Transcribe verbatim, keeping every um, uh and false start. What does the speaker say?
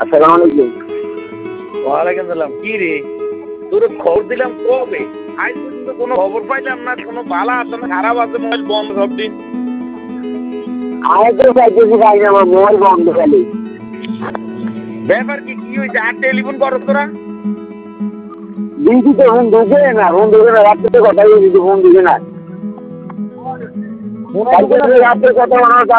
আসসালামু আলাইকুম। ওয়ালাইকুম সালাম। কি রে তোর খবর দিলাম কবে, আজ পর্যন্ত কোনো খবর পাইলাম না। কোনো ভালো আছে না খারাপ আছে? মোবাইল বন্ধ সব দিন। আমি তো চাইতেছি ভাই আমার মোবাইল বন্ধ খালি। ব্যাপার কি কি হয়েছে? আর টেলিফোন করো তোরা? দিদি তো ফোন ঢুকে না, ফোন ঢুকে না, রাত্রে কথা বলে দিদি ফোন ঢুকে না। রাত্রে কথা বলার